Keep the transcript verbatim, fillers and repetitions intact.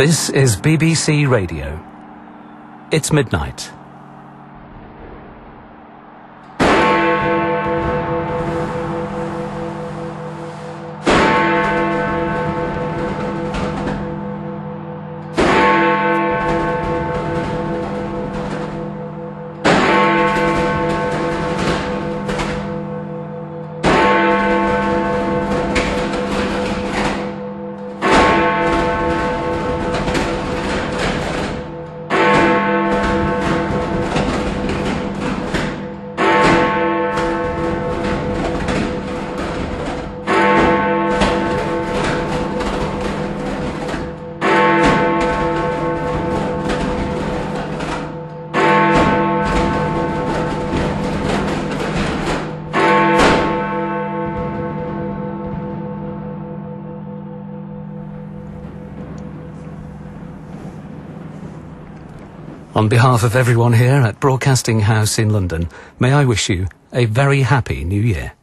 This is B B C Radio. It's midnight. On behalf of everyone here at Broadcasting House in London, may I wish you a very happy New Year.